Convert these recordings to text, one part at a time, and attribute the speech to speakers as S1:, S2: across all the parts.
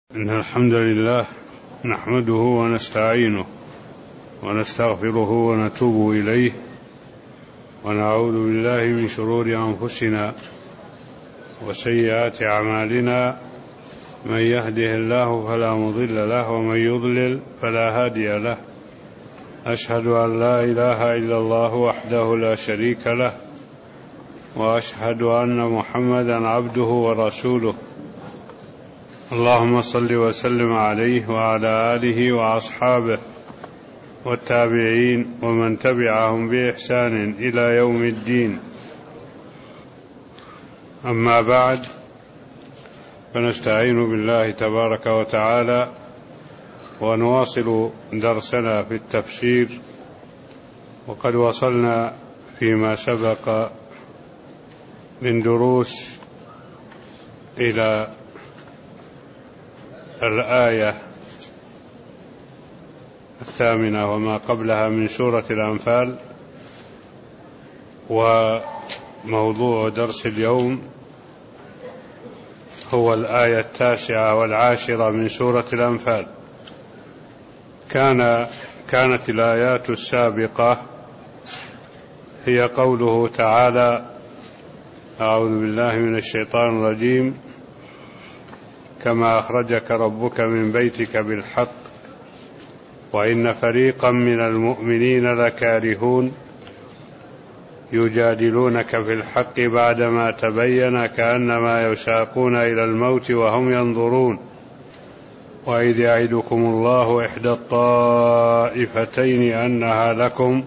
S1: إن الحمد لله نحمده ونستعينه ونستغفره ونتوب إليه ونعوذ بالله من شرور أنفسنا وسيئات أعمالنا. من يهده الله فلا مضل له ومن يضلل فلا هادي له. أشهد أن لا إله إلا الله وحده لا شريك له وأشهد أن محمدا عبده ورسوله. اللهم صل وسلم عليه وعلى آله وأصحابه والتابعين ومن تبعهم بإحسان إلى يوم الدين. أما بعد، فنستعين بالله تبارك وتعالى ونواصل درسنا في التفسير، وقد وصلنا فيما سبق من دروس إلى الآية 8 وما قبلها من سورة الأنفال. وموضوع درس اليوم هو الآية 9 و10 من سورة الأنفال. كانت الآيات السابقة هي قوله تعالى: أعوذ بالله من الشيطان الرجيم: كما أخرجك ربك من بيتك بالحق وإن فريقا من المؤمنين لكارهون يجادلونك في الحق بعدما تبين كأنما يساقون إلى الموت وهم ينظرون وإذ يعدكم الله إحدى الطائفتين أنها لكم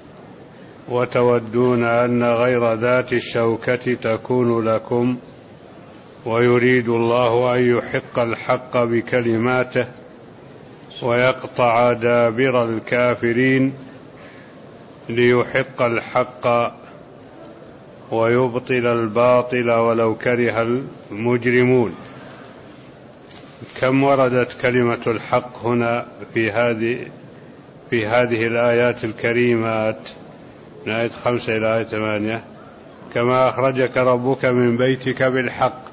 S1: وتودون أن غير ذات الشوكة تكون لكم ويريد الله أن يحق الحق بكلماته ويقطع دابر الكافرين ليحق الحق ويبطل الباطل ولو كره المجرمون. كم وردت كلمة الحق هنا في هذه الآيات الكريمات من آية 5 إلى آية 8؟ كما أخرجك ربك من بيتك بالحق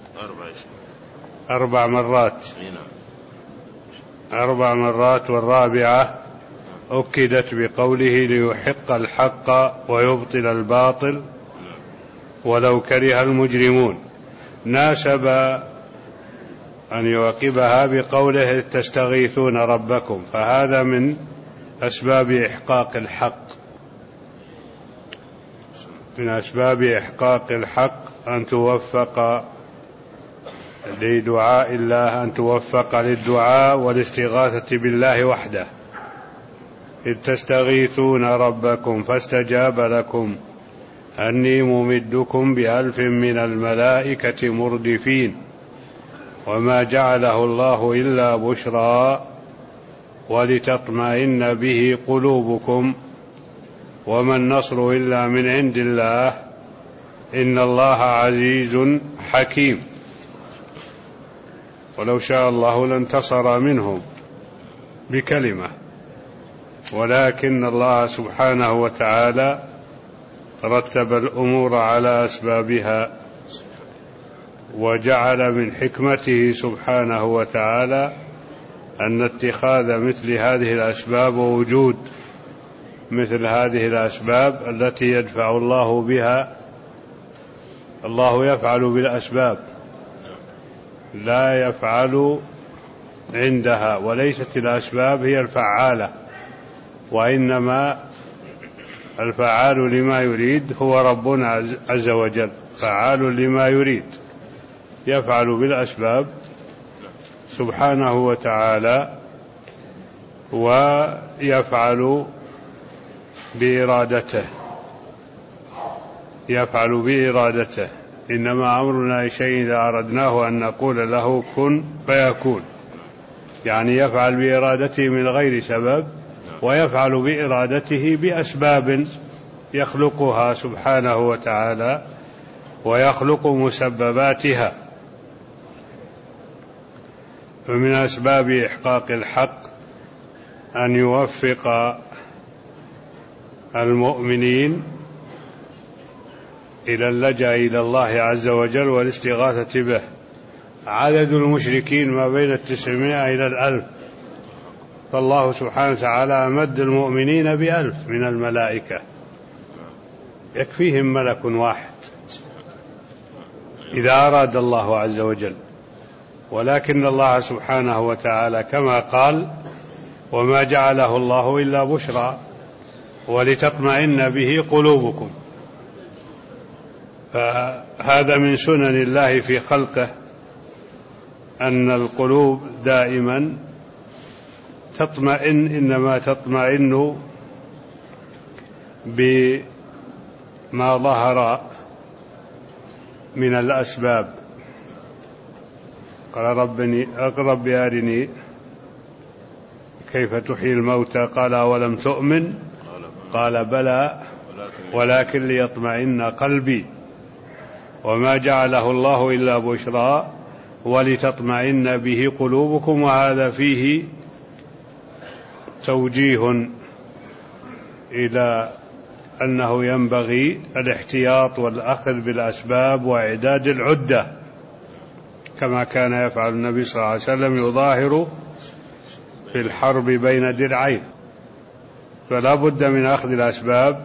S1: 4 مرات، 4 مرات، والرابعة أكدت بقوله ليحق الحق ويبطل الباطل ولو كره المجرمون. ناسب أن يعقبها بقوله تستغيثون ربكم، فهذا من أسباب إحقاق الحق، من أسباب إحقاق الحق أن توفق لدعاء الله، أن توفق للدعاء والاستغاثة بالله وحده. إذ تستغيثون ربكم فاستجاب لكم أني ممدكم ب1000 من الملائكة مردفين وما جعله الله إلا بشرى ولتطمئن به قلوبكم وما النصر إلا من عند الله إن الله عزيز حكيم. ولو شاء الله لانتصر منهم بكلمة، ولكن الله سبحانه وتعالى رتب الأمور على أسبابها، وجعل من حكمته سبحانه وتعالى أن اتخاذ مثل هذه الأسباب ووجود مثل هذه الأسباب التي يدفع الله بها. الله يفعل بالأسباب، لا يفعل عندها، وليست الأسباب هي الفعالة، وإنما الفعال لما يريد هو ربنا عز وجل، فعال لما يريد، يفعل بالأسباب سبحانه وتعالى ويفعل بإرادته، يفعل بإرادته. إنما أمرنا شيء إذا أردناه أن نقول له كن فيكون، يعني يفعل بإرادته من غير سبب، ويفعل بإرادته بأسباب يخلقها سبحانه وتعالى ويخلق مسبباتها. فمن أسباب إحقاق الحق أن يوفق المؤمنين إلى اللجأ إلى الله عز وجل والاستغاثة به، عدد المشركين ما بين 900 إلى 1000، فالله سبحانه وتعالى أمد المؤمنين ب1000 من الملائكة، يكفيهم ملك واحد إذا أراد الله عز وجل. ولكن الله سبحانه وتعالى كما قال: وما جعله الله إلا بشرى ولتطمئن به قلوبكم. فهذا من سنن الله في خلقه، أن القلوب دائما تطمئن، إنما تطمئن بما ظهر من الأسباب. قال: رب أرني كيف تحيي الموتى، قال: أولم تؤمن، قال: بلى ولكن ليطمئن قلبي. وما جعله الله إلا بشرى ولتطمئن به قلوبكم. وهذا فيه توجيه إلى أنه ينبغي الاحتياط والأخذ بالأسباب وإعداد العدة، كما كان يفعل النبي صلى الله عليه وسلم، يظاهر في الحرب بين درعين. فلا بد من أخذ الأسباب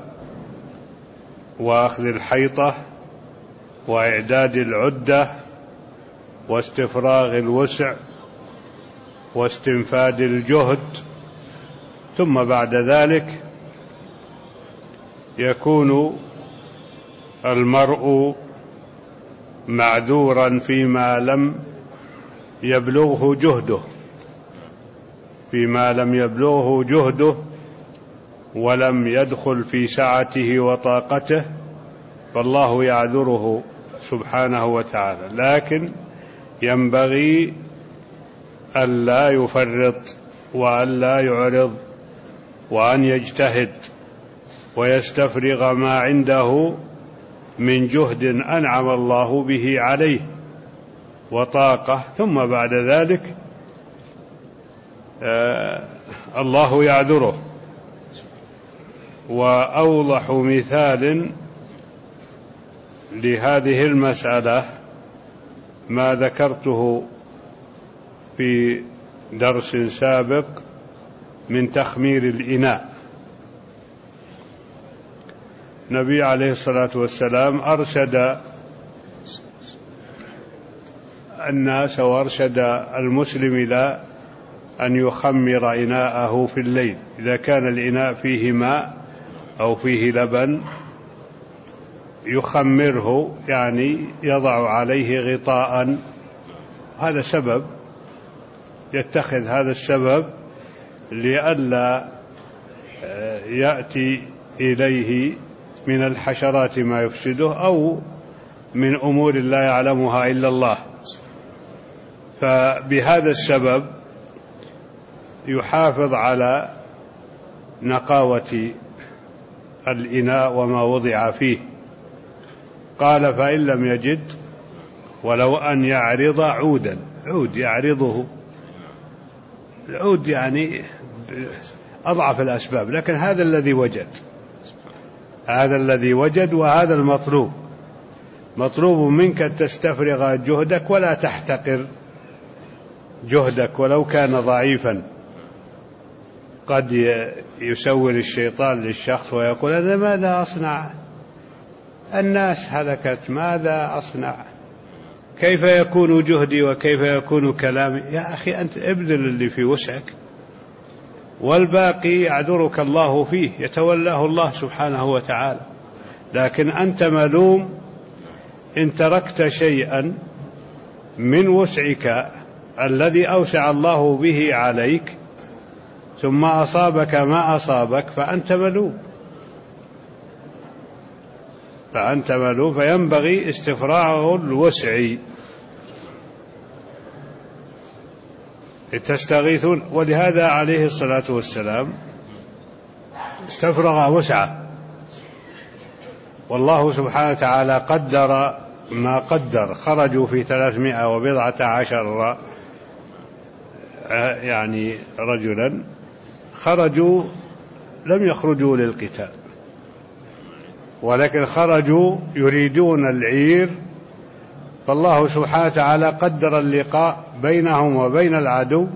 S1: وأخذ الحيطة وإعداد العدة واستفراغ الوسع واستنفاد الجهد، ثم بعد ذلك يكون المرء معذورا فيما لم يبلغه جهده، ولم يدخل في سعته وطاقته، فالله يعذره سبحانه وتعالى. لكن ينبغي ألا يفرط وألا يعرض، وأن يجتهد ويستفرغ ما عنده من جهد أنعم الله به عليه وطاقة، ثم بعد ذلك الله يعذره. وأوضح مثال لهذه المسألة ما ذكرته في درس سابق من تخمير الإناء. النبي عليه الصلاة والسلام أرشد الناس وأرشد المسلم إلى أن يخمر إناءه في الليل. إذا كان الإناء فيه ماء أو فيه لبن يخمره، يعني يضع عليه غطاء. هذا سبب، يتخذ هذا السبب لئلا يأتي إليه من الحشرات ما يفسده، أو من أمور لا يعلمها إلا الله. فبهذا السبب يحافظ على نقاوة الإناء وما وضع فيه. قال: فإن لم يجد ولو أن يعرض عودا. عود يعرضه، العود يعني أضعف الأسباب، لكن هذا الذي وجد، وهذا المطلوب. مطلوب منك أن تستفرغ جهدك ولا تحتقر جهدك ولو كان ضعيفا. قد يسول الشيطان للشخص ويقول: أنا ماذا أصنع؟ الناس هلكت، ماذا أصنع؟ كيف يكون جهدي وكيف يكون كلامي؟ يا أخي أنت ابذل اللي في وسعك، والباقي يعذرك الله فيه، يتولاه الله سبحانه وتعالى. لكن أنت ملوم إن تركت شيئا من وسعك الذي أوسع الله به عليك ثم أصابك ما أصابك، فأنت ملوم، فينبغي استفراغ الوسع. تستغيثون، ولهذا عليه الصلاة والسلام استفرغ وسعه، والله سبحانه وتعالى قدر ما قدر. خرجوا في 314 يعني رجلا، خرجوا لم يخرجوا للقتال، ولكن خرجوا يريدون العير فالله سبحانه وتعالى قدر اللقاء بينهم وبين العدو،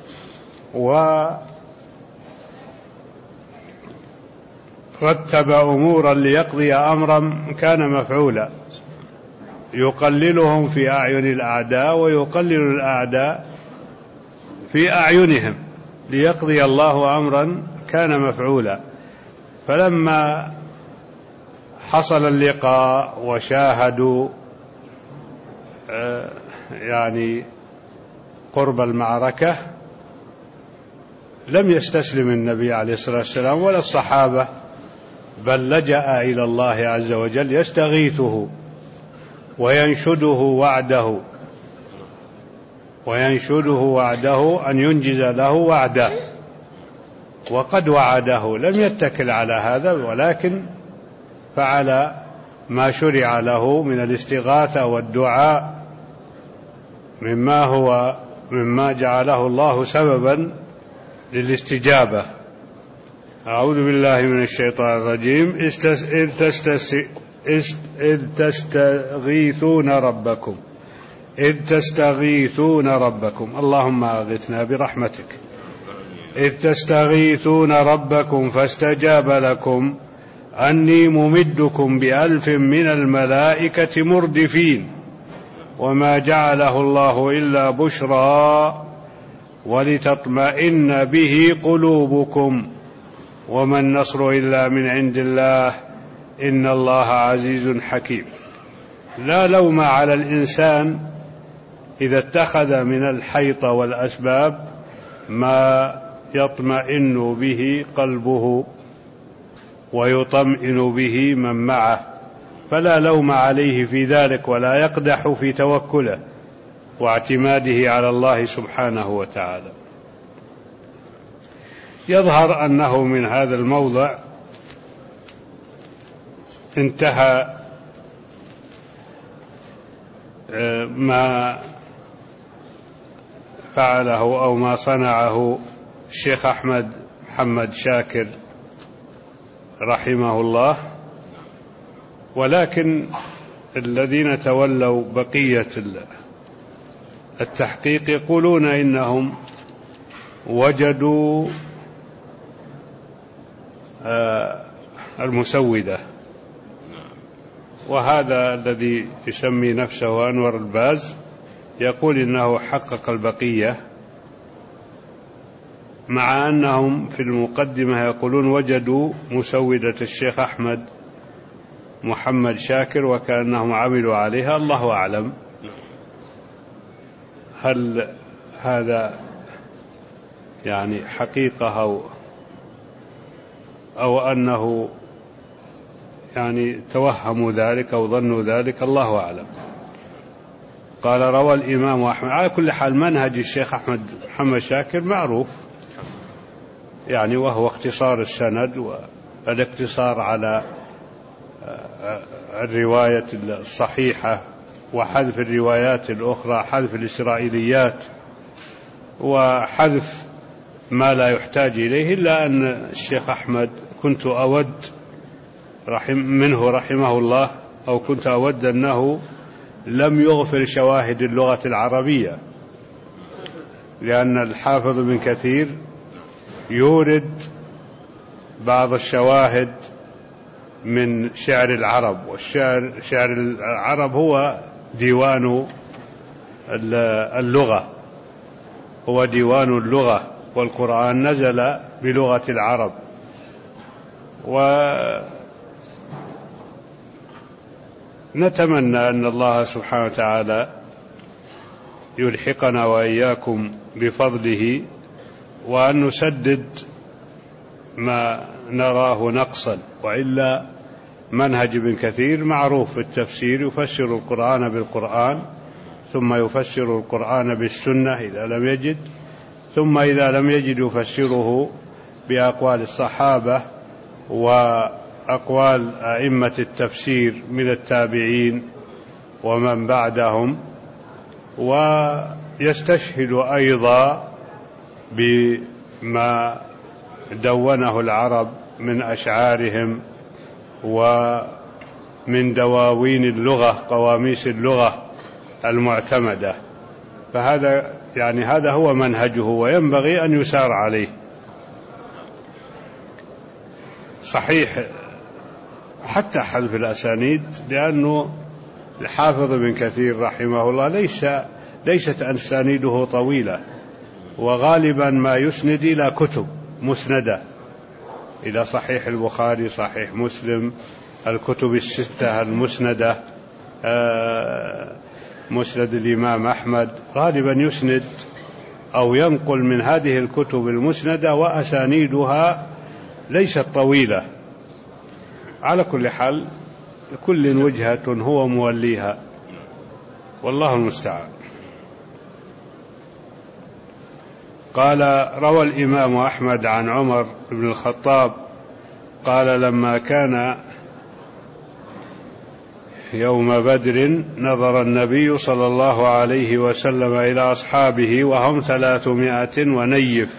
S1: ورتب أمورا ليقضي أمرا كان مفعولا، يقللهم في أعين الأعداء ويقلل الأعداء في أعينهم، ليقضي الله أمرا كان مفعولا. فلما حصل اللقاء وشاهدوا يعني قرب المعركة، لم يستسلم النبي عليه الصلاة والسلام ولا الصحابة، بل لجأ إلى الله عز وجل يستغيثه وينشده وعده أن ينجز له وعده، وقد وعده، لم يتكل على هذا، ولكن فعل ما شرع له من الاستغاثة والدعاء مما جعله الله سببا للاستجابة. أعوذ بالله من الشيطان الرجيم. إذ تستغيثون ربكم اللهم أغثنا برحمتك، إذ تستغيثون ربكم فاستجاب لكم أني ممدكم ب1000 من الملائكة مردفين، وما جعله الله إلا بشرى ولتطمئن به قلوبكم، وما النصر إلا من عند الله إن الله عزيز حكيم. لا لوم على الإنسان إذا اتخذ من الحيطة والأسباب ما يطمئن به قلبه ويطمئن به من معه، فلا لوم عليه في ذلك، ولا يقدح في توكله واعتماده على الله سبحانه وتعالى. يظهر أنه من هذا الموضع انتهى ما فعله أو ما صنعه الشيخ أحمد محمد شاكر رحمه الله، ولكن الذين تولوا بقية التحقيق يقولون إنهم وجدوا المسودة، وهذا الذي يسمي نفسه أنور الباز يقول إنه حقق البقية، مع أنهم في المقدمة يقولون وجدوا مسودة الشيخ أحمد محمد شاكر وكأنهم عملوا عليها. الله أعلم هل هذا يعني حقيقة أو أنه يعني توهموا ذلك أو ظنوا ذلك، الله أعلم. قال روى الإمام أحمد. على كل حال منهج الشيخ أحمد محمد شاكر معروف يعني، وهو اختصار السند والاقتصار على الرواية الصحيحة وحذف الروايات الأخرى، حذف الإسرائيليات وحذف ما لا يحتاج إليه. إلا أن الشيخ أحمد كنت أود منه رحمه الله، أو كنت أود أنه لم يغفر شواهد اللغة العربية، لأن الحافظ بن كثير يورد بعض الشواهد من شعر العرب، شعر العرب هو ديوان اللغة، هو ديوان اللغة، والقرآن نزل بلغة العرب. ونتمنى أن الله سبحانه وتعالى يلحقنا وإياكم بفضله، وأن نسدد ما نراه نقصا، وإلا منهج ابن كثير معروف في التفسير، يفسر القرآن بالقرآن، ثم يفسر القرآن بالسنة إذا لم يجد، ثم إذا لم يجد يفسره بأقوال الصحابة وأقوال أئمة التفسير من التابعين ومن بعدهم، ويستشهد أيضا بما دونه العرب من أشعارهم ومن دواوين اللغة، قواميس اللغة المعتمدة. فهذا يعني هذا هو منهجه وينبغي أن يسار عليه. صحيح حتى حذف الأسانيد، لأنه الحافظ ابن كثير رحمه الله ليست أسانيده طويلة، وغالبا ما يسند إلى كتب مسندة، إلى صحيح البخاري، صحيح مسلم، الكتب الستة المسندة، مسند الإمام أحمد، غالبا يسند أو ينقل من هذه الكتب المسندة، وأسانيدها ليست طويلة. على كل حال كل وجهة هو موليها، والله المستعان. قال: روى الإمام أحمد عن عمر بن الخطاب قال: لما كان يوم بدر نظر النبي صلى الله عليه وسلم إلى أصحابه وهم 300 ونيف،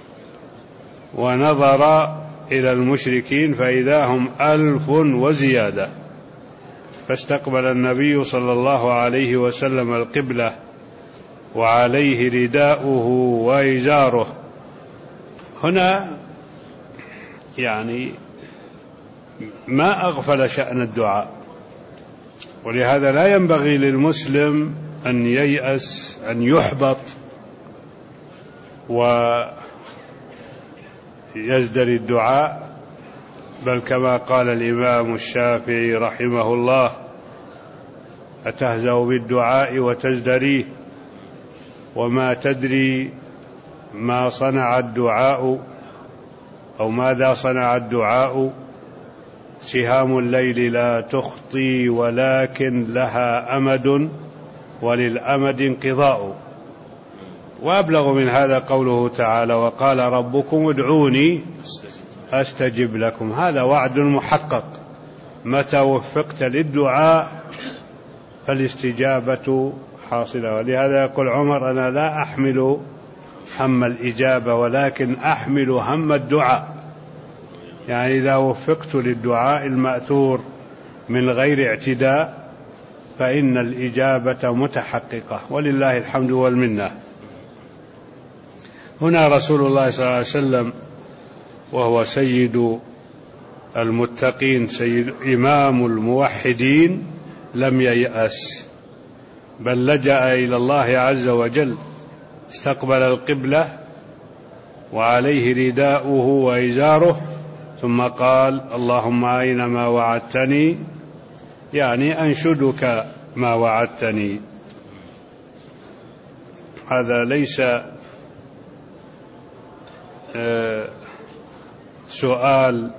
S1: ونظر إلى المشركين فإذا هم 1000 وزيادة، فاستقبل النبي صلى الله عليه وسلم القبلة وعليه رداؤه وإزاره. هنا يعني ما أغفل شأن الدعاء، ولهذا لا ينبغي للمسلم أن ييأس، أن يحبط ويزدري الدعاء، بل كما قال الإمام الشافعي رحمه الله: أتهزأ بالدعاء وتزدريه، وما تدري ما صنع الدعاء أو ماذا صنع الدعاء، سهام الليل لا تخطي ولكن لها أمد وللأمد انقضاء. وأبلغ من هذا قوله تعالى: وقال ربكم ادعوني أستجب لكم. هذا وعد محقق، متى وفقت للدعاء فالاستجابة حاصلة. ولهذا يقول عمر: أنا لا أحمل هم الإجابة ولكن أحمل هم الدعاء، يعني إذا وفقت للدعاء المأثور من غير اعتداء فإن الإجابة متحققة، ولله الحمد والمنة. هنا رسول الله صلى الله عليه وسلم وهو سيد المتقين، سيد إمام الموحدين، لم ييأس، بل لجأ إلى الله عز وجل، استقبل القبلة وعليه رداؤه وإزاره، ثم قال: اللهم أينما وعدتني، يعني أنشدك ما وعدتني. هذا ليس سؤال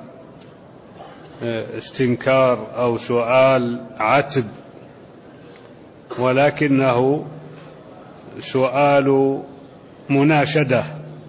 S1: استنكار أو سؤال عتب، ولكنه سؤال مناشدة.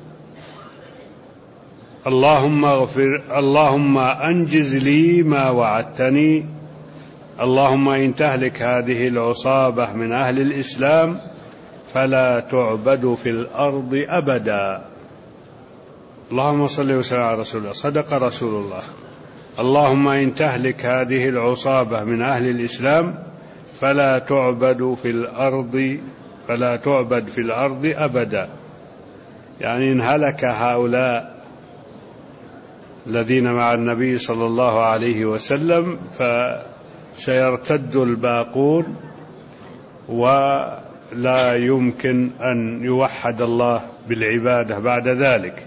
S1: اللهم اغفر، اللهم أنجز لي ما وعدتني، اللهم إن تهلك هذه العصابة من أهل الإسلام فلا تعبد في الأرض أبدا. اللهم صل وسلم على رسول الله. صدق رسول الله. اللهم إن تهلك هذه العصابة من أهل الإسلام فلا تعبد في الأرض أبدا، يعني إن هلك هؤلاء الذين مع النبي صلى الله عليه وسلم فسيرتد الباقون، ولا يمكن أن يوحد الله بالعبادة بعد ذلك.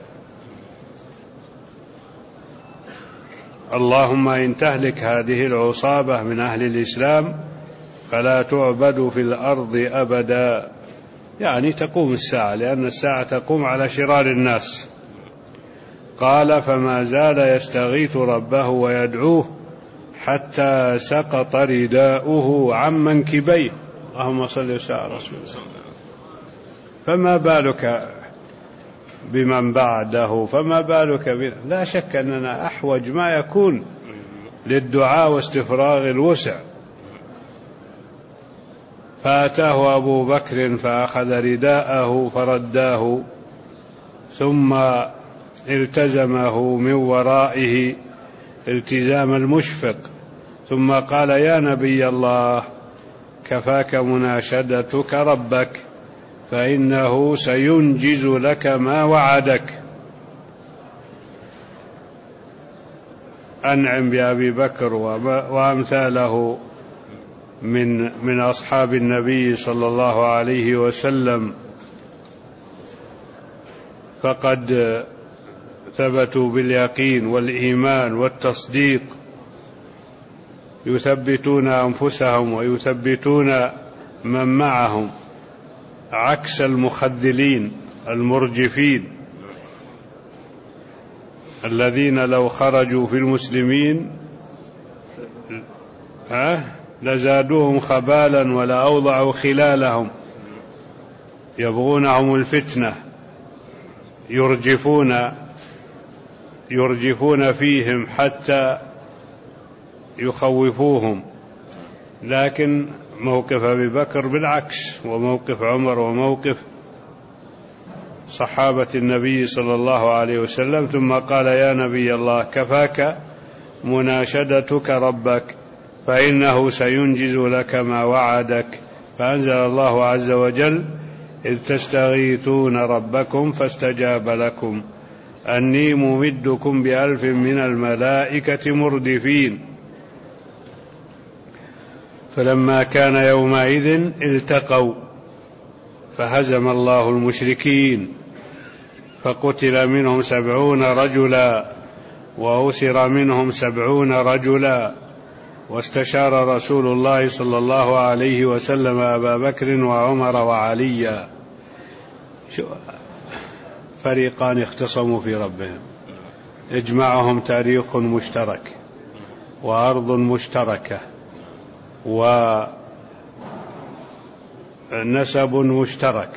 S1: اللهم إن تهلك هذه العصابة من أهل الإسلام فلا تعبد في الأرض أبدا، يعني تقوم الساعة، لأن الساعة تقوم على شرار الناس. قال: فما زال يستغيث ربه ويدعوه حتى سقط رداؤه عن منكبيه. اللهم صل وسلم على رسول الله. فما بالك بمن بعده، فما بالك بنا؟ لا شك أننا أحوج ما يكون للدعاء واستفراغ الوسع. فأتاه أبو بكر فأخذ رداءه فرداه، ثم التزمه من ورائه التزام المشفق، ثم قال: يا نبي الله كفاك مناشدتك ربك فإنه سينجز لك ما وعدك. أنعم بأبي بكر وأمثاله من أصحاب النبي صلى الله عليه وسلم، فقد ثبتوا باليقين والإيمان والتصديق، يثبتون أنفسهم ويثبتون من معهم، عكس المخذلين المرجفين الذين لو خرجوا في المسلمين لزادوهم خبالا ولا أوضعوا خلالهم، يبغونهم الفتنة، يرجفون فيهم حتى يخوفوهم. لكن موقف أبي بكر بالعكس، وموقف عمر وموقف صحابة النبي صلى الله عليه وسلم. ثم قال: يا نبي الله كفاك مناشدتك ربك فإنه سينجز لك ما وعدك. فأنزل الله عز وجل: إذ تستغيثون ربكم فاستجاب لكم أني ممدكم ب1000 من الملائكة مردفين. فلما كان يومئذ التقوا فهزم الله المشركين فقتل منهم 70 رجلا وأسر منهم 70 رجلا. واستشار رسول الله صلى الله عليه وسلم أبا بكر وعمر وعليا. فريقان اختصموا في ربهم، اجمعهم تاريخ مشترك وأرض مشتركة ونسب مشترك،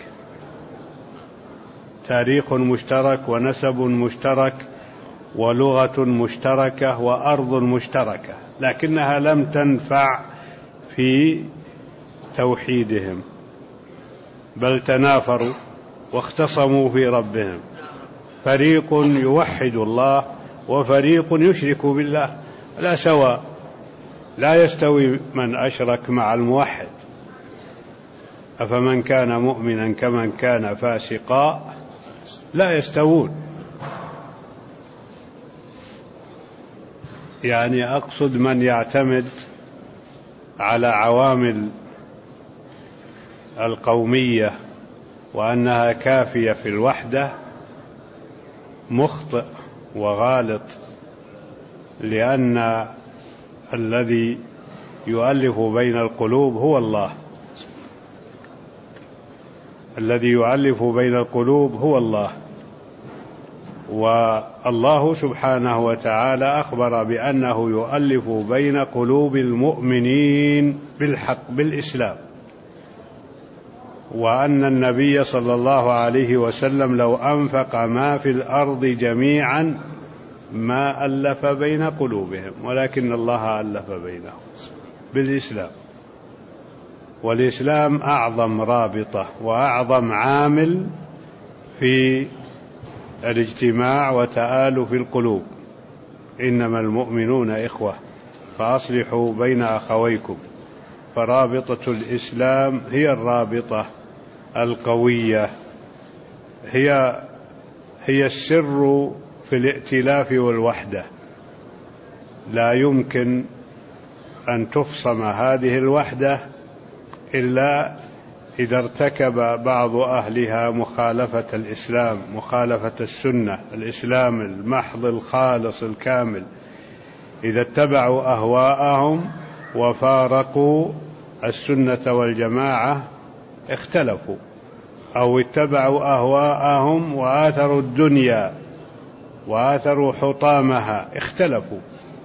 S1: تاريخ مشترك ونسب مشترك ولغة مشتركة وأرض مشتركة، لكنها لم تنفع في توحيدهم، بل تنافروا واختصموا في ربهم. فريق يوحد الله وفريق يشرك بالله، لا سواء، لا يستوي من أشرك مع الموحد. أفمن كان مؤمنا كمن كان فاسقا لا يستوون. يعني أقصد من يعتمد على عوامل القومية وأنها كافية في الوحدة مخطئ وغالط، لأن الذي يؤلف بين القلوب هو الله، الذي يؤلف بين القلوب هو الله. والله سبحانه وتعالى أخبر بأنه يؤلف بين قلوب المؤمنين بالحق بالإسلام، وأن النبي صلى الله عليه وسلم لو أنفق ما في الأرض جميعا ما ألف بين قلوبهم، ولكن الله ألف بينهم بالإسلام. والإسلام أعظم رابطة وأعظم عامل في الاجتماع وتآلف القلوب. إنما المؤمنون إخوة فأصلحوا بين أخويكم. فرابطة الإسلام هي الرابطة القوية، هي السر في الائتلاف والوحدة. لا يمكن أن تفصم هذه الوحدة إلا إذا ارتكب بعض أهلها مخالفة الإسلام، مخالفة السنة، الإسلام المحض الخالص الكامل. إذا اتبعوا أهواءهم وفارقوا السنة والجماعة اختلفوا، أو اتبعوا أهواءهم وآثروا الدنيا وآثروا حطامها اختلفوا.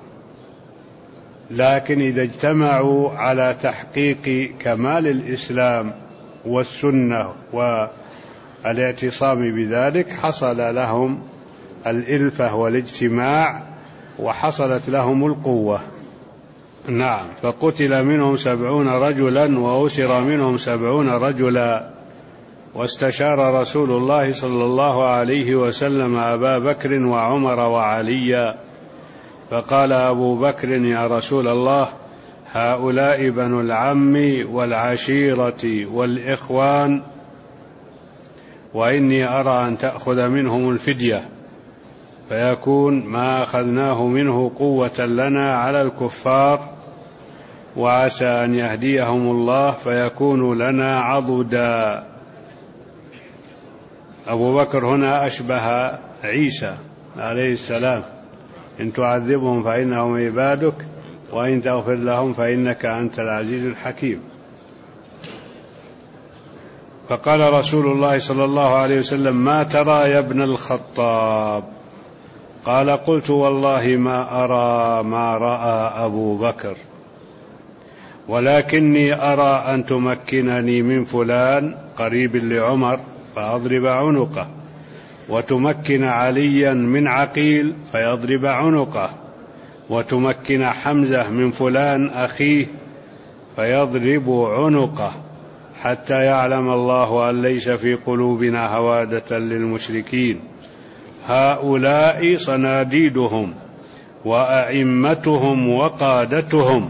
S1: لكن إذا اجتمعوا على تحقيق كمال الإسلام والسنة والاعتصام بذلك حصل لهم الإلفة والاجتماع وحصلت لهم القوة. نعم. فقتل منهم 70 رجلا وأسر منهم 70 رجلا. واستشار رسول الله صلى الله عليه وسلم أبا بكر وعمر وعليا، فقال أبو بكر: يا رسول الله، هؤلاء بنو العم والعشيرة والإخوان، وإني أرى أن تأخذ منهم الفدية، فيكون ما أخذناه منه قوة لنا على الكفار، وعسى أن يهديهم الله فيكون لنا عضدا. أبو بكر هنا أشبه عيسى عليه السلام: إن تعذبهم فإنهم عبادك وإن تغفر لهم فإنك أنت العزيز الحكيم. فقال رسول الله صلى الله عليه وسلم: ما ترى يا ابن الخطاب؟ قال: قلت والله ما أرى ما رأى أبو بكر، ولكني أرى أن تمكنني من فلان قريب لعمر فأضرب عنقه، وتمكن عليا من عقيل فيضرب عنقه، وتمكن حمزة من فلان أخيه فيضرب عنقه، حتى يعلم الله أن ليس في قلوبنا هوادة للمشركين. هؤلاء صناديدهم وأئمتهم وقادتهم.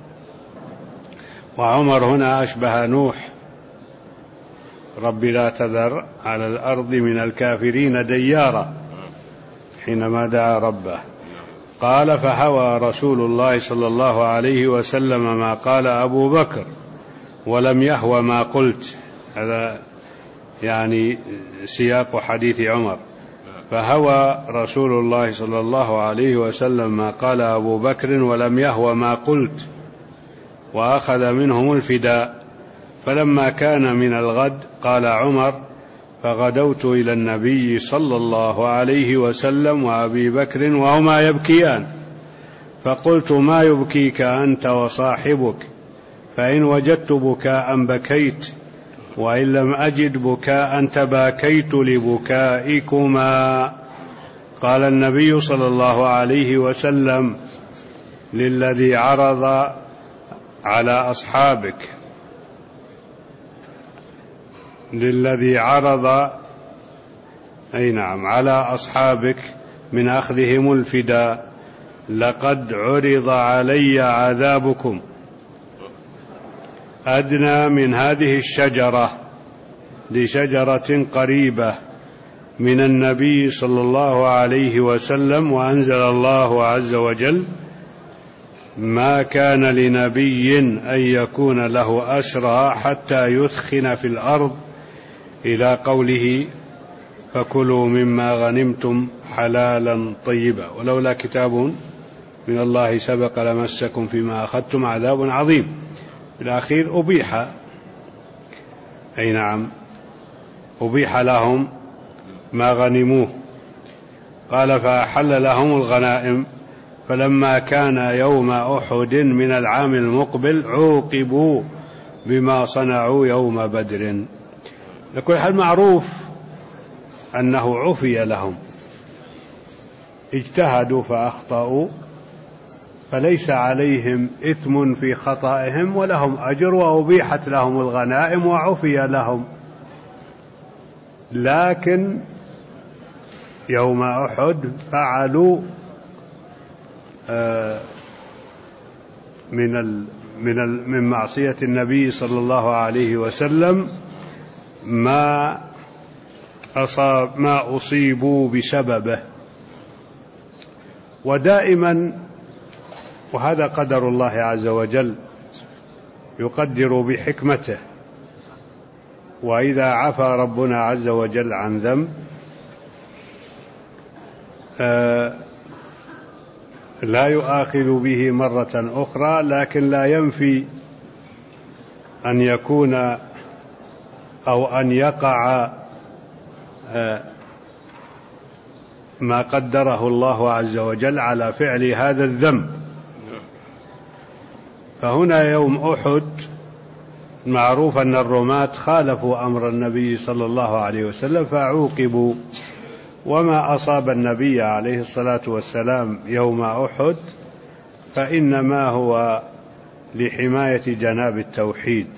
S1: وعمر هنا أشبه نوح: رب لا تذر على الأرض من الكافرين ديارا، حينما دعا ربه. قال: فهوى رسول الله صلى الله عليه وسلم ما قال أبو بكر ولم يهوى ما قلت. هذا يعني سياق حديث عمر. فهوى رسول الله صلى الله عليه وسلم ما قال أبو بكر ولم يهوى ما قلت، وأخذ منهم الفداء. فلما كان من الغد قال عمر: فغدوت إلى النبي صلى الله عليه وسلم وأبي بكر وهما يبكيان، فقلت: ما يبكيك أنت وصاحبك؟ فإن وجدت بكاء بكيت، وإن لم أجد بكاء تباكيت لبكائكما. قال النبي صلى الله عليه وسلم للذي عرض على أصحابك على أصحابك من أخذهم الفداء: لقد عرض علي عذابكم أدنى من هذه الشجرة لشجرة قريبة من النبي صلى الله عليه وسلم. وأنزل الله عز وجل: ما كان لنبي أن يكون له أسرى حتى يثخن في الأرض، إلى قوله: فكلوا مما غنمتم حلالا طيبا، ولولا كتاب من الله سبق لمسكم فيما أخذتم عذاب عظيم. بالأخير أبيح لهم ما غنموه. قال: فأحل لهم الغنائم. فلما كان يوم أحد من العام المقبل عوقبوا بما صنعوا يوم بدر. لكل حال معروف أنه عفي لهم، اجتهدوا فأخطأوا، فليس عليهم إثم في خطئهم، ولهم أجر، وأبيحت لهم الغنائم وعفي لهم. لكن يوم أحد فعلوا من معصية النبي صلى الله عليه وسلم ما أصيبوا بسببه. ودائما، وهذا قدر الله عز وجل يقدر بحكمته، وإذا عفى ربنا عز وجل عن ذنب لا يؤاخذ به مرة أخرى، لكن لا ينفي أن يكون أو أن يقع ما قدره الله عز وجل على فعل هذا الذنب. فهنا يوم أحد معروف أن الرماة خالفوا أمر النبي صلى الله عليه وسلم فعوقبوا، وما أصاب النبي عليه الصلاة والسلام يوم أحد فإنما هو لحماية جناب التوحيد.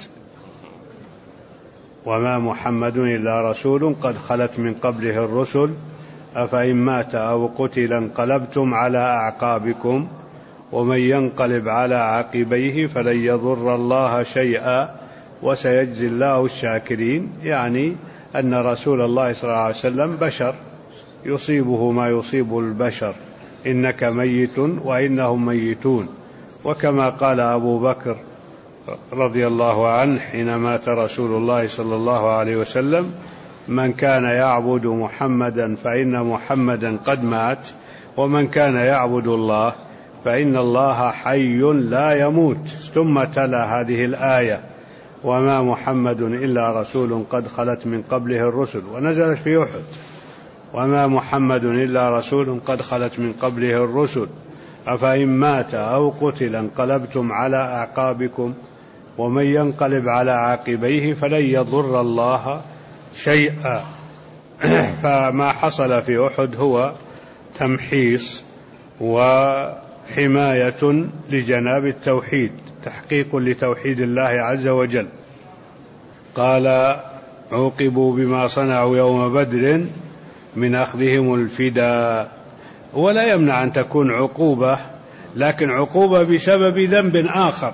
S1: وما محمد إلا رسول قد خلت من قبله الرسل أفإن مات أو قتل انقلبتم على أعقابكم ومن ينقلب على عقبيه فلن يضر الله شيئا وسيجزي الله الشاكرين، يعني أن رسول الله صلى الله عليه وسلم بشر يصيبه ما يصيب البشر، إنك ميت وإنهم ميتون. وكما قال أبو بكر رضي الله عنه حين مات رسول الله صلى الله عليه وسلم: من كان يعبد محمدا فإن محمدا قد مات، ومن كان يعبد الله فإن الله حي لا يموت. ثم تلا هذه الآية: وما محمد إلا رسول قد خلت من قبله الرسل، ونزلت في أحد: وما محمد إلا رسول قد خلت من قبله الرسل أفإن مات أو قتل انقلبتم على أعقابكم ومن ينقلب على عاقبيه فلن يضر الله شيئا. فما حصل في أحد هو تمحيص وحماية لجناب التوحيد، تحقيق لتوحيد الله عز وجل. قال: عوقبوا بما صنعوا يوم بدر من أخذهم الفداء. ولا يمنع أن تكون عقوبة، لكن عقوبة بسبب ذنب آخر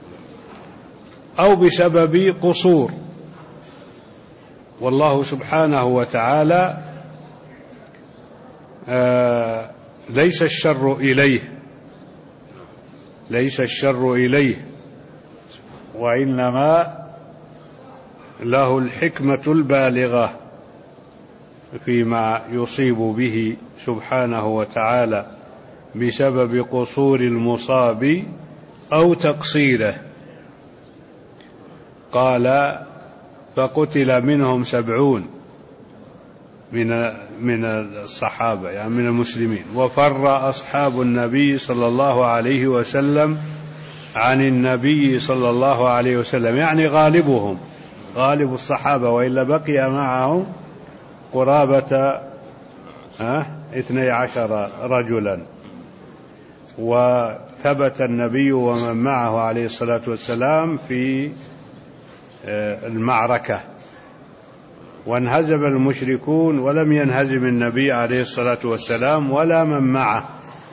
S1: أو بسبب قصور، والله سبحانه وتعالى ليس الشر إليه، وإنما له الحكمة البالغة فيما يصيب به سبحانه وتعالى بسبب قصور المصاب أو تقصيره. قال: فقتل منهم 70 من الصحابة، يعني من المسلمين، وفر أصحاب النبي صلى الله عليه وسلم عن النبي صلى الله عليه وسلم، يعني غالب الصحابة، وإلا بقي معهم قرابة 12 رجلا. وثبت النبي ومن معه عليه الصلاة والسلام في المعركة، وانهزم المشركون ولم ينهزم النبي عليه الصلاة والسلام ولا من معه.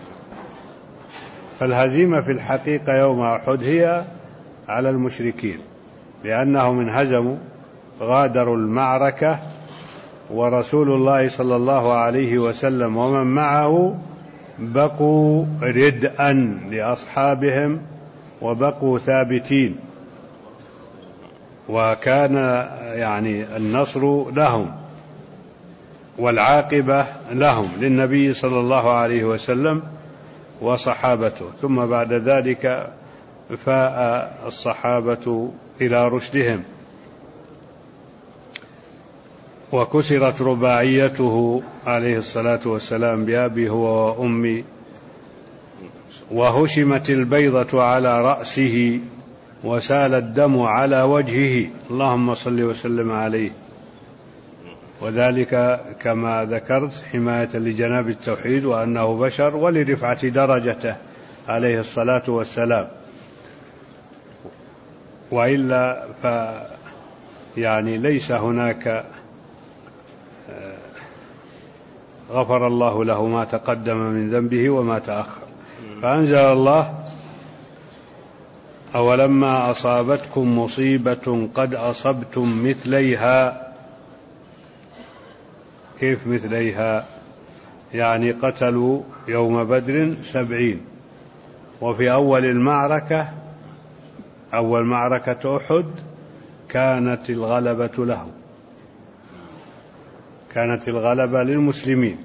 S1: فالهزيمة في الحقيقة يوم أحد هي على المشركين، لأنهم انهزموا، غادروا المعركة، ورسول الله صلى الله عليه وسلم ومن معه بقوا ردءا لأصحابهم وبقوا ثابتين، وكان يعني النصر لهم والعاقبة لهم، للنبي صلى الله عليه وسلم وصحابته. ثم بعد ذلك فاء الصحابة إلى رشدهم، وكسرت رباعيته عليه الصلاة والسلام بأبي هو وأمي، وهشمت البيضة على رأسه، وسال الدم على وجهه، اللهم صل وسلم عليه. وذلك كما ذكرت حماية لجناب التوحيد وأنه بشر، ولرفعة درجته عليه الصلاة والسلام. وإلا يعني ليس هناك، غفر الله له ما تقدم من ذنبه وما تأخر. فأنزل الله: أولما أصابتكم مصيبة قد أصبتم مثليها. كيف مثليها؟ يعني قتلوا يوم بدر 70، وفي أول المعركة، أول معركة أحد، كانت الغلبة لهم، كانت الغلبة للمسلمين،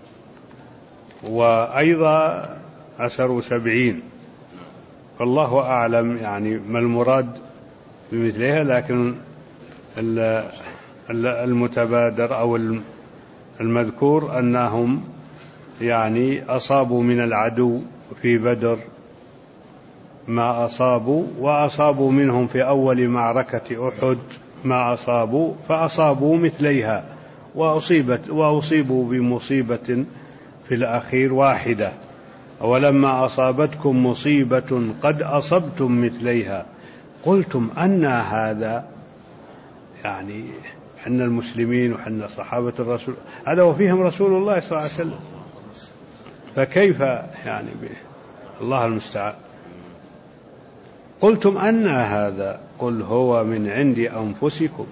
S1: وأيضا أسروا 70. فالله أعلم يعني ما المراد بمثلها، لكن المتبادر أو المذكور أنهم يعني أصابوا من العدو في بدر ما أصابوا، وأصابوا منهم في أول معركة أحد ما أصابوا، فأصابوا مثليها، وأصيبوا بمصيبة في الأخير واحدة. ولما أصابتكم مصيبة قد أصبتم مثليها قلتم أنى هذا، يعني حنا المسلمين وحنا صحابة الرسول، هذا وفيهم رسول الله صلى الله عليه وسلم، فكيف يعني الله المستعان. قلتم أن هذا؟ قل هو من عند أنفسكم،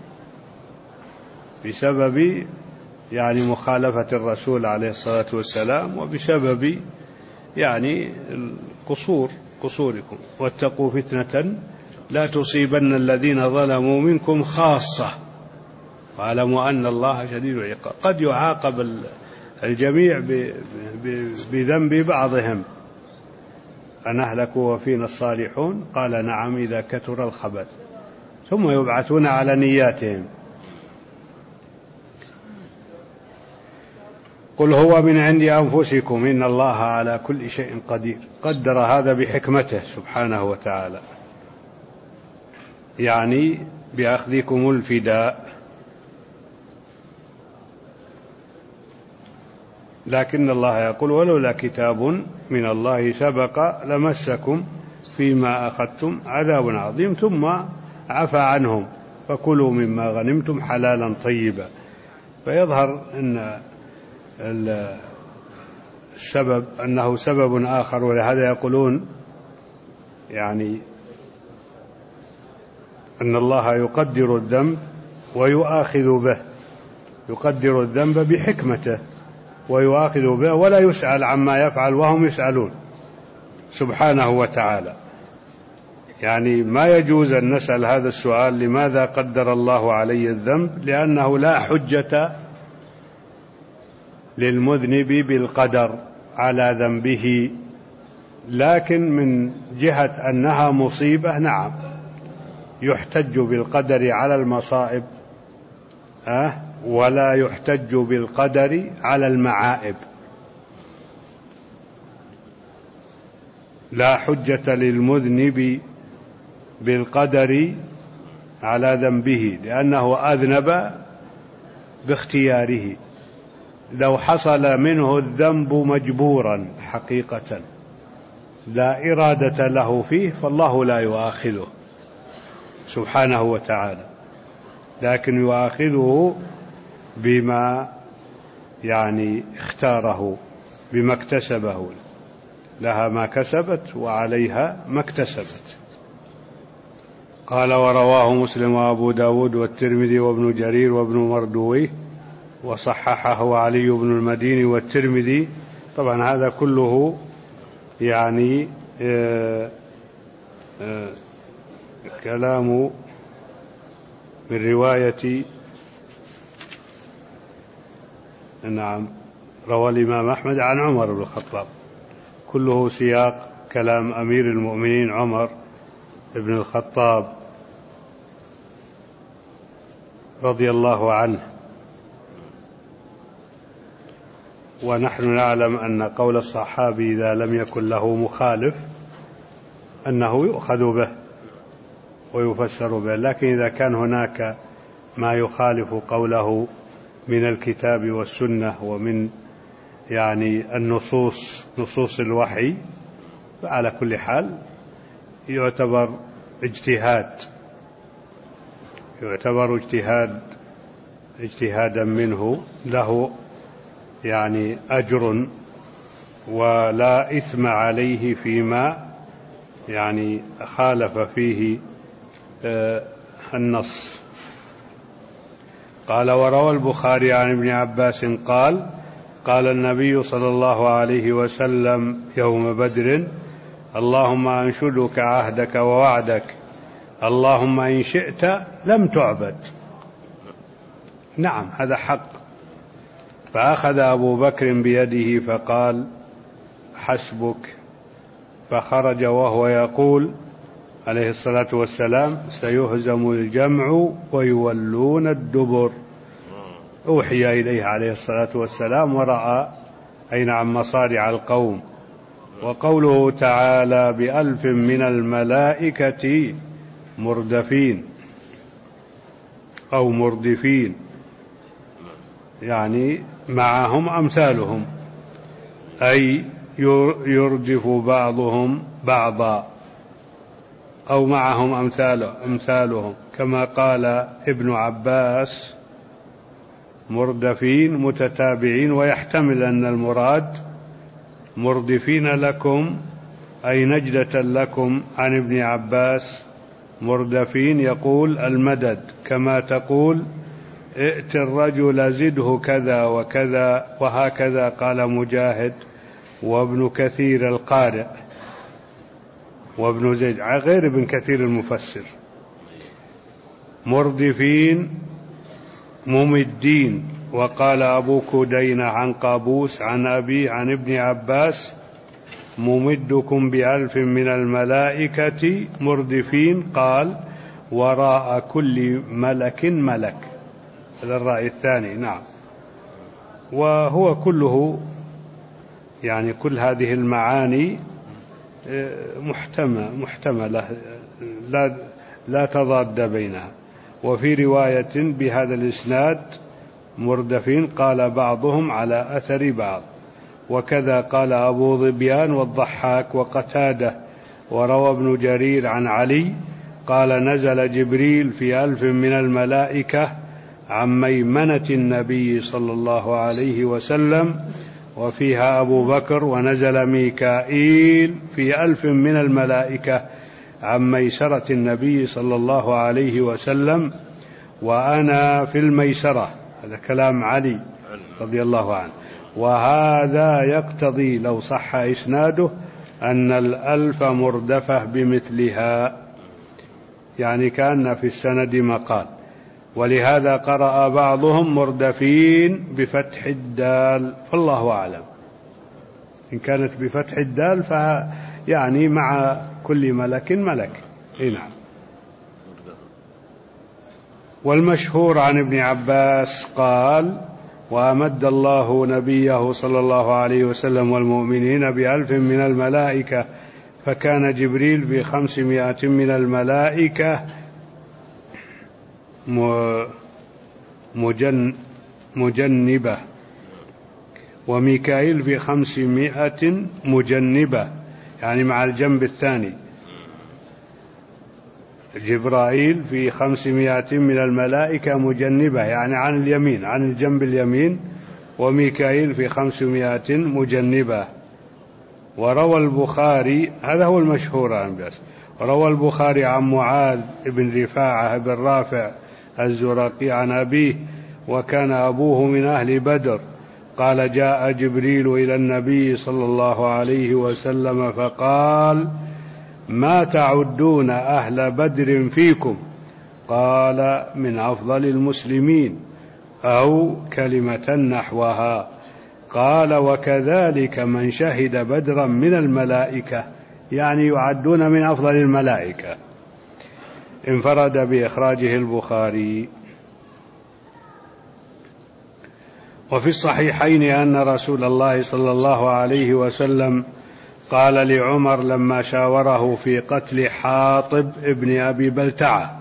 S1: بسبب يعني مخالفة الرسول عليه الصلاة والسلام، وبسبب يعني قصوركم. واتقوا فتنة لا تصيبن الذين ظلموا منكم خاصة واعلموا أن الله شديد العقاب. قد يعاقب الجميع بذنب بعضهم. أنهلكوا وفينا الصالحون؟ قال نعم إذا كثر الخبث، ثم يبعثون على نياتهم. قل هو من عند أنفسكم إن الله على كل شيء قدير. قدر هذا بحكمته سبحانه وتعالى، يعني بأخذكم الفداء، لكن الله يقول ولولا كتاب من الله سبق لمسكم فيما أخذتم عذاب عظيم ثم عفى عنهم فكلوا مما غنمتم حلالا طيبا. فيظهر أن السبب أنه سبب آخر، ولهذا يقولون يعني أن الله يقدر الذنب ويؤاخذ به، يقدر الذنب بحكمته ويؤاخذ به ولا يسأل عما يفعل وهم يسألون سبحانه وتعالى. يعني ما يجوز أن نسأل هذا السؤال لماذا قدر الله علي الذنب، لأنه لا حجة للمذنب بالقدر على ذنبه. لكن من جهة أنها مصيبة نعم يحتج بالقدر على المصائب، ولا يحتج بالقدر على المعائب. لا حجة للمذنب بالقدر على ذنبه لأنه أذنب باختياره. لو حصل منه الذنب مجبورا حقيقة لا إرادة له فيه فالله لا يؤاخذه سبحانه وتعالى، لكن يؤاخذه بما يعني اختاره، بما اكتسبه، لها ما كسبت وعليها ما اكتسبت. قال ورواه مسلم وأبو داود والترمذي وابن جرير وابن مردويه وصححه علي بن المديني والترمذي. طبعا هذا كله يعني كلام من رواية نعم روى الإمام أحمد عن عمر بن الخطاب، كله سياق كلام أمير المؤمنين عمر بن الخطاب رضي الله عنه. ونحن نعلم أن قول الصحابي إذا لم يكن له مخالف أنه يؤخذ به ويفسر به، لكن إذا كان هناك ما يخالف قوله من الكتاب والسنة ومن يعني النصوص نصوص الوحي فعلى كل حال يعتبر اجتهادا منه، له يعني أجر ولا إثم عليه فيما يعني خالف فيه النص. قال وروى البخاري عن ابن عباس قال قال النبي صلى الله عليه وسلم يوم بدر اللهم أنشدك عهدك ووعدك اللهم إن شئت لم تعبد. نعم هذا حق. فأخذ أبو بكر بيده فقال حسبك، فخرج وهو يقول عليه الصلاة والسلام سيهزم الجمع ويولون الدبر. أوحي إليه عليه الصلاة والسلام ورأى أي نعم مصارع القوم. وقوله تعالى بألف من الملائكة مردفين أو مردفين يعني معهم أمثالهم، أي يردف بعضهم بعضا أو معهم أمثالهم، كما قال ابن عباس مردفين متتابعين، ويحتمل أن المراد مردفين لكم أي نجدة لكم عن ابن عباس مردفين يقول المدد، كما تقول ائت الرجل زده كذا وكذا، وهكذا قال مجاهد وابن كثير القارئ وابن زيد غير ابن كثير المفسر. مردفين ممدين. وقال أبو كدين عن قابوس عن أبي عن ابن عباس ممدكم ب1000 من الملائكة مردفين، قال وراء كل ملك ملك. هذا الرأي الثاني. نعم. وهو كله يعني كل هذه المعاني محتملة لا تضاد بينها. وفي رواية بهذا الإسناد مردفين قال بعضهم على أثر بعض، وكذا قال أبو ظبيان والضحاك وقتادة. وروى ابن جرير عن علي قال نزل جبريل في 1000 من الملائكة عن ميمنة النبي صلى الله عليه وسلم وفيها أبو بكر، ونزل ميكائيل في 1000 من الملائكة عن ميسرة النبي صلى الله عليه وسلم وأنا في الميسرة. هذا كلام علي رضي الله عنه. وهذا يقتضي لو صح إسناده أن 1000 مردفة بمثلها، يعني كان في السند مقال. ولهذا قرأ بعضهم مردفين بفتح الدال، فالله أعلم. إن كانت بفتح الدال فيعني مع كل ملك ملك. نعم. والمشهور عن ابن عباس قال وأمد الله نبيه صلى الله عليه وسلم والمؤمنين ب1000 من الملائكة، فكان جبريل ب500 من الملائكة مجنبة، وميكائيل ب500 مجنبة، يعني مع الجنب الثاني. جبرائيل في 500 من الملائكة مجنبة، يعني عن اليمين، عن الجنب اليمين، وميكائيل في 500 مجنبة. وروى البخاري، هذا هو المشهور عن بس، وروى البخاري عن معاذ بن رفاعة بن رافع الزرقي عن أبيه وكان أبوه من أهل بدر قال جاء جبريل إلى النبي صلى الله عليه وسلم فقال ما تعدون أهل بدر فيكم؟ قال من أفضل المسلمين، أو كلمة نحوها. قال وكذلك من شهد بدرا من الملائكة، يعني يعدون من أفضل الملائكة. انفرد بإخراجه البخاري. وفي الصحيحين أن رسول الله صلى الله عليه وسلم قال لعمر لما شاوره في قتل حاطب ابن أبي بلتعة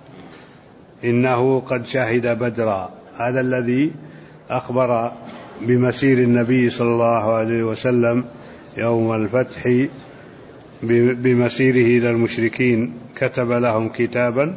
S1: إنه قد شهد بدرا. هذا الذي أخبر بمسير النبي صلى الله عليه وسلم يوم الفتح بمسيره إلى المشركين، كتب لهم كتابا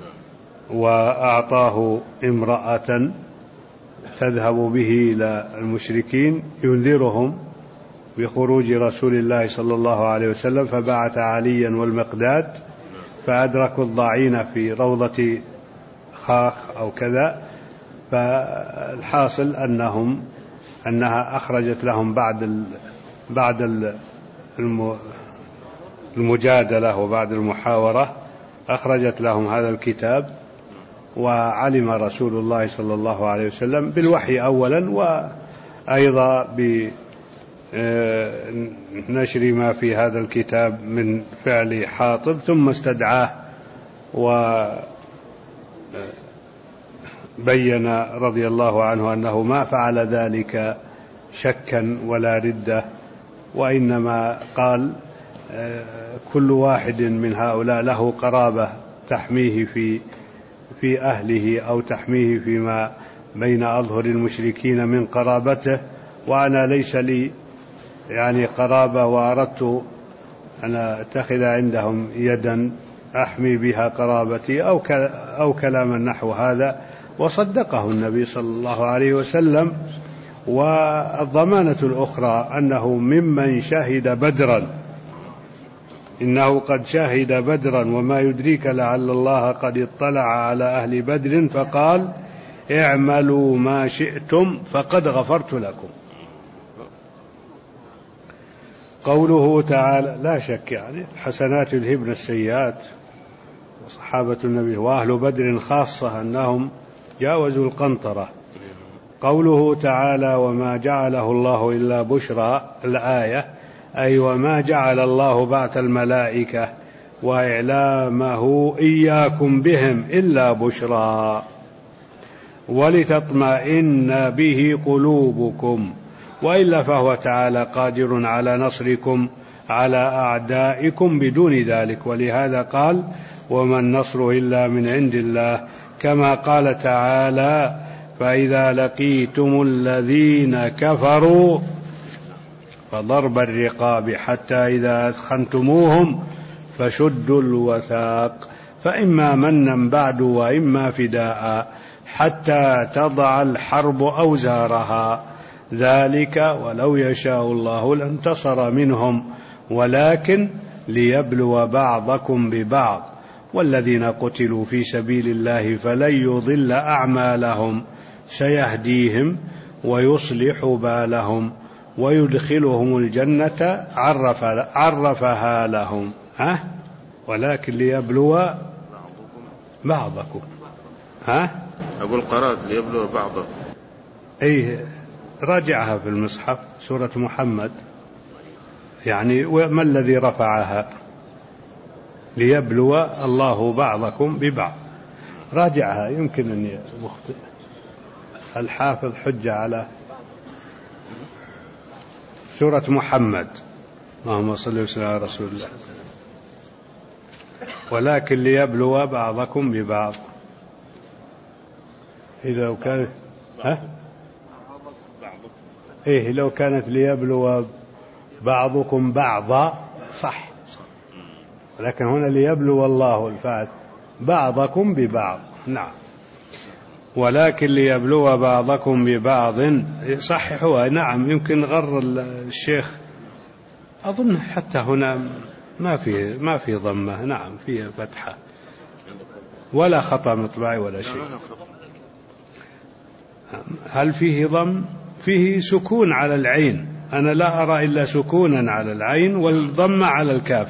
S1: وأعطاه امرأة تذهب به إلى المشركين ينذرهم بخروج رسول الله صلى الله عليه وسلم، فبعث عليا والمقداد فأدركوا الضعين في روضة خاخ أو كذا. فالحاصل أنها أخرجت لهم بعد المجادلة وبعد المحاورة أخرجت لهم هذا الكتاب. وعلم رسول الله صلى الله عليه وسلم بالوحي أولا، وأيضا بنشر ما في هذا الكتاب من فعل حاطب، ثم استدعاه وبين رضي الله عنه أنه ما فعل ذلك شكا ولا ردة، وإنما قال كل واحد من هؤلاء له قرابة تحميه في أهله أو تحميه فيما بين أظهر المشركين من قرابته، وأنا ليس لي يعني قرابة وأردت أن أتخذ عندهم يدا أحمي بها قرابتي أو كلاما نحو هذا. وصدقه النبي صلى الله عليه وسلم. والضمانة الأخرى أنه ممن شهد بدرا، إنه قد شهد بدرا وما يدريك لعل الله قد اطلع على أهل بدر فقال اعملوا ما شئتم فقد غفرت لكم. قوله تعالى لا شك يعني الحسنات يذهبن السيئات، وصحابة النبي وأهل بدر خاصة أنهم جاوزوا القنطرة. قوله تعالى وما جعله الله إلا بشرى، الآية أي وما جعل الله بعث الملائكة وإعلامه إياكم بهم إلا بشرى ولتطمئن به قلوبكم، وإلا فهو تعالى قادر على نصركم على أعدائكم بدون ذلك، ولهذا قال وما النصر إلا من عند الله، كما قال تعالى فإذا لقيتم الذين كفروا فضرب الرقاب حتى إذا أثخنتموهم فشدوا الوثاق فإما منا بعد وإما فداء حتى تضع الحرب أوزارها، ذلك ولو يشاء الله لانتصر منهم ولكن ليبلو بعضكم ببعض، والذين قتلوا في سبيل الله فلن يضل أعمالهم سيهديهم ويصلح بالهم ويدخلهم الجنة عرفها لهم. ولكن ليبلو بعضكم.
S2: أقول قرأت ليبلو بعضكم.
S1: أي راجعها في المصحف سورة محمد، يعني ما الذي رفعها؟ ليبلو الله بعضكم ببعض. راجعها يمكن أن مخطئ. الحافظ حجة على سورة محمد. اللهم صل وسلم على رسول الله. ولكن ليبلو بعضكم ببعض. إذا لو كانت لو كانت ليبلو بعضكم بعضا صح، ولكن هنا ليبلو الله الفعل بعضكم ببعض. نعم. ولكن ليبلو بعضكم ببعض صححوا. نعم يمكن غر الشيخ، أظن حتى هنا ما في ضمة. نعم فيه فتحة ولا خطأ مطبعي ولا شيء. هل فيه ضم؟ فيه سكون على العين، أنا لا أرى إلا سكونا على العين والضم على الكاف.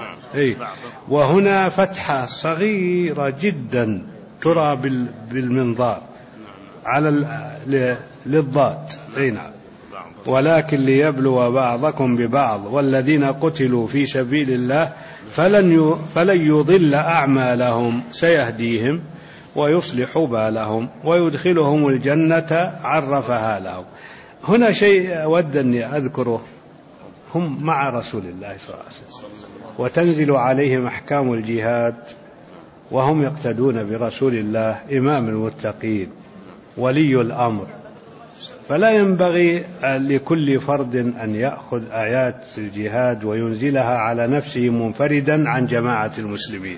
S1: وهنا فتحة صغيرة جدا ترى بالمنظار على للضاد. نعم. ولكن ليبلو بعضكم ببعض والذين قتلوا في سبيل الله فلن يضل أعمالهم سيهديهم ويصلح بالهم ويدخلهم الجنة عرفها لهم. هنا شيء أود أن أذكره، هم مع رسول الله صلى الله عليه وسلم وتنزل عليهم أحكام الجهاد وهم يقتدون برسول الله إمام المتقين ولي الأمر، فلا ينبغي لكل فرد أن يأخذ آيات الجهاد وينزلها على نفسه منفردا عن جماعة المسلمين.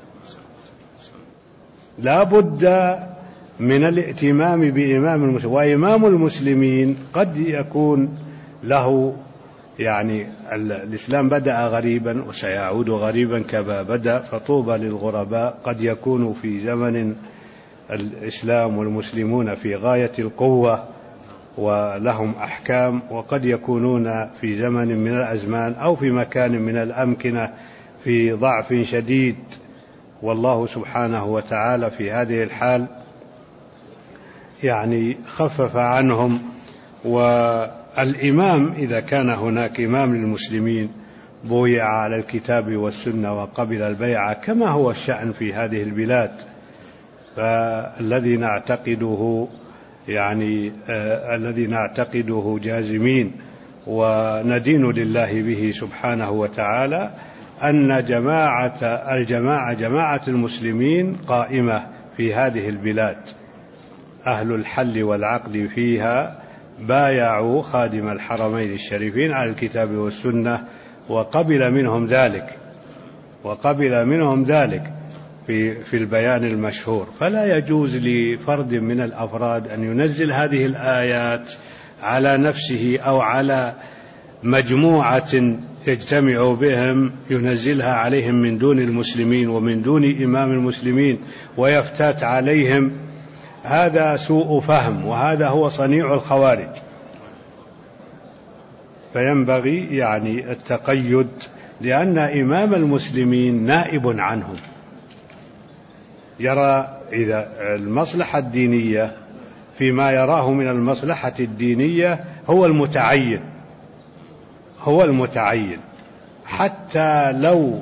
S1: لا بد من الائتمام بإمام المسلمين، وإمام المسلمين قد يكون له يعني الإسلام بدأ غريبا وسيعود غريبا كما بدأ، فطوبى للغرباء. قد يكون في زمن الإسلام والمسلمون في غاية القوة ولهم أحكام، وقد يكونون في زمن من الأزمان أو في مكان من الأمكنة في ضعف شديد، والله سبحانه وتعالى في هذه الحال يعني خفف عنهم. والإمام إذا كان هناك إمام للمسلمين بويع على الكتاب والسنة وقبل البيعة كما هو الشأن في هذه البلاد، فالذي نعتقده يعني الذي نعتقده جازمين وندين لله به سبحانه وتعالى أن جماعة المسلمين قائمة في هذه البلاد، أهل الحل والعقد فيها بايعوا خادم الحرمين الشريفين على الكتاب والسنة وقبل منهم ذلك في البيان المشهور. فلا يجوز لفرد من الأفراد أن ينزل هذه الآيات على نفسه أو على مجموعة يجتمع بهم ينزلها عليهم من دون المسلمين ومن دون إمام المسلمين ويفتات عليهم، هذا سوء فهم، وهذا هو صنيع الخوارج. فينبغي يعني التقيد، لأن إمام المسلمين نائب عنهم، يرى إذا المصلحة الدينية فيما يراه من المصلحة الدينية هو المتعين، حتى لو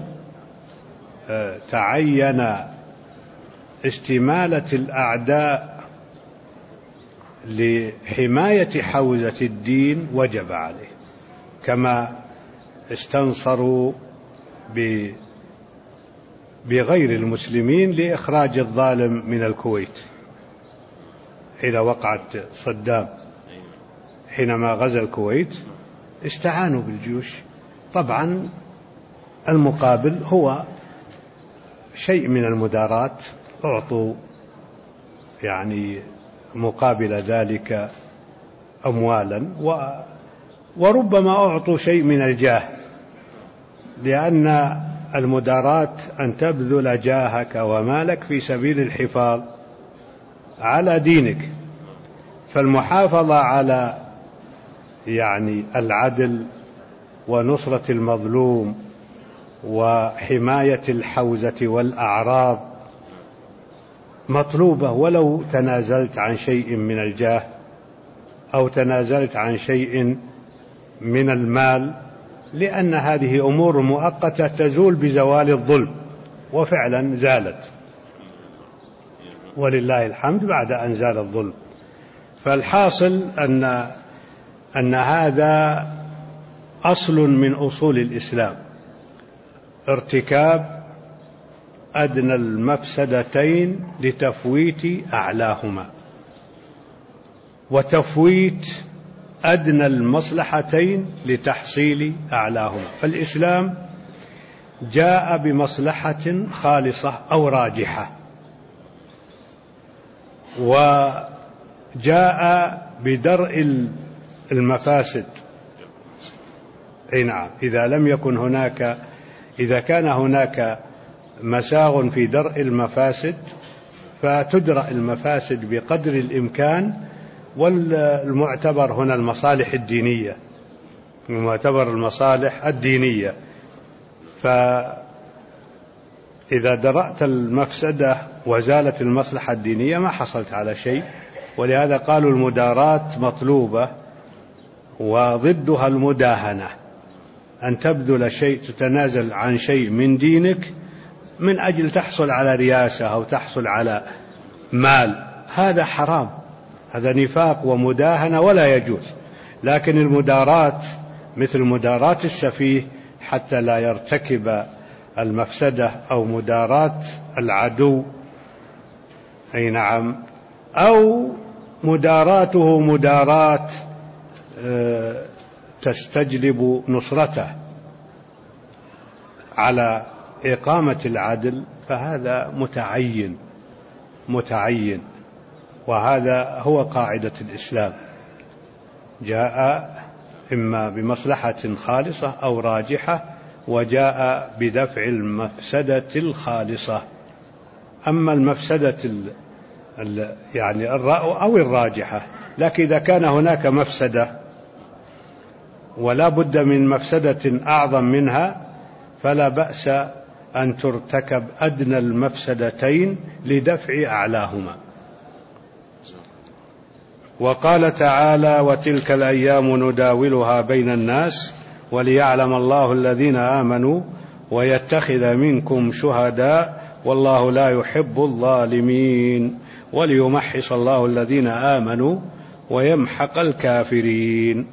S1: تعين استمالة الأعداء لحماية حوزة الدين وجب عليه، كما استنصروا بغير المسلمين لإخراج الظالم من الكويت حين وقعت صدام، حينما غزا الكويت استعانوا بالجيوش. طبعا المقابل هو شيء من المدارات، أعطوا يعني مقابل ذلك أموالا، وربما أعطوا شيء من الجاه، لأن المدارات أن تبذل جاهك ومالك في سبيل الحفاظ على دينك. فالمحافظة على يعني العدل ونصرة المظلوم وحماية الحوزة والأعراض مطلوبة، ولو تنازلت عن شيء من الجاه أو تنازلت عن شيء من المال، لأن هذه أمور مؤقتة تزول بزوال الظلم، وفعلا زالت ولله الحمد بعد أن زال الظلم. فالحاصل أن هذا أصل من أصول الإسلام، ارتكاب أدنى المفسدتين لتفويت أعلاهما، وتفويت أدنى المصلحتين لتحصيل أعلاهما. فالإسلام جاء بمصلحة خالصة أو راجحة، وجاء بدرء المفاسد. نعم، إذا كان هناك مساغ في درء المفاسد فتدرأ المفاسد بقدر الإمكان، والمعتبر هنا المصالح الدينية، فإذا درأت المفسدة وزالت المصلحة الدينية ما حصلت على شيء. ولهذا قالوا المدارات مطلوبة، وضدها المداهنة، أن تبذل شيء، تتنازل عن شيء من دينك من أجل تحصل على رياسة أو تحصل على مال، هذا حرام، هذا نفاق ومداهنة ولا يجوز. لكن المدارات مثل مداراة السفيه حتى لا يرتكب المفسدة، أو مداراة العدو، أي نعم، أو مداراته مداراة تستجلب نصرته على إقامة العدل، فهذا متعين، وهذا هو قاعدة الإسلام، جاء إما بمصلحة خالصة أو راجحة، وجاء بدفع المفسدة الخالصة. أما المفسدة يعني أو الراجحة، لكن إذا كان هناك مفسدة ولا بد من مفسدة أعظم منها، فلا بأس أن ترتكب أدنى المفسدتين لدفع أعلاهما. وقال تعالى: وتلك الأيام نداولها بين الناس وليعلم الله الذين آمنوا ويتخذ منكم شهداء والله لا يحب الظالمين وليمحص الله الذين آمنوا ويمحق الكافرين.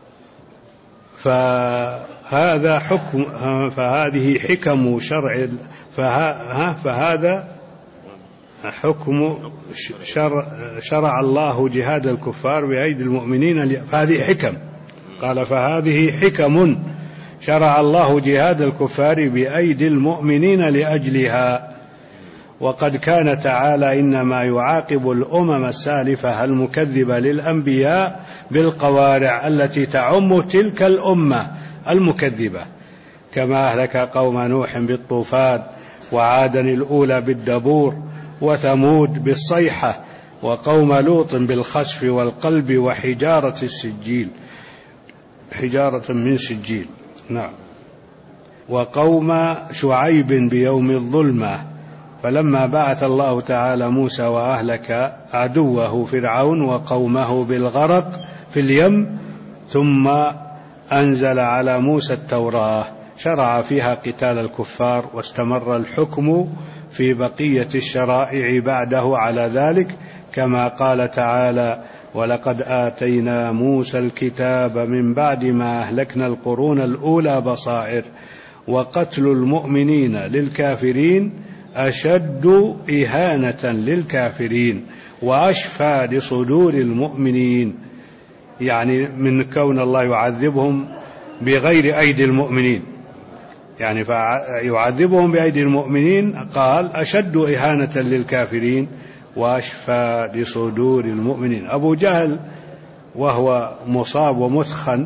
S1: فهذا حكم، فهذه حكم شرع، فهذا حكم شرع الله جهاد الكفار بأيدي المؤمنين، فهذه حكم، قال فهذه حكم شرع الله جهاد الكفار بأيدي المؤمنين لأجلها. وقد كان تعالى إنما يعاقب الأمم السالفة المكذبة للأنبياء بالقوارع التي تعم تلك الأمة المكذبة، كما أهلك قوم نوح بالطوفان، وعادا الأولى بالدبور، وثمود بالصيحة، وقوم لوط بالخسف والقلب، وحجارة السجيل، حجارة من سجيل. نعم. وقوم شعيب بيوم الظلمة، فلما بعث الله تعالى موسى وأهلك عدوه فرعون وقومه بالغرق في اليم، ثم أنزل على موسى التوراة شرع فيها قتال الكفار، واستمر الحكم في بقية الشرائع بعده على ذلك، كما قال تعالى: ولقد آتينا موسى الكتاب من بعد ما أهلكنا القرون الأولى بصائر وقتل المؤمنين للكافرين أشد إهانة للكافرين وأشفى لصدور المؤمنين، يعني من كون الله يعذبهم بغير أيدي المؤمنين، يعني فيعذبهم بأيدي المؤمنين، قال أشد إهانة للكافرين وأشفى لصدور المؤمنين. أبو جهل وهو مصاب ومثخن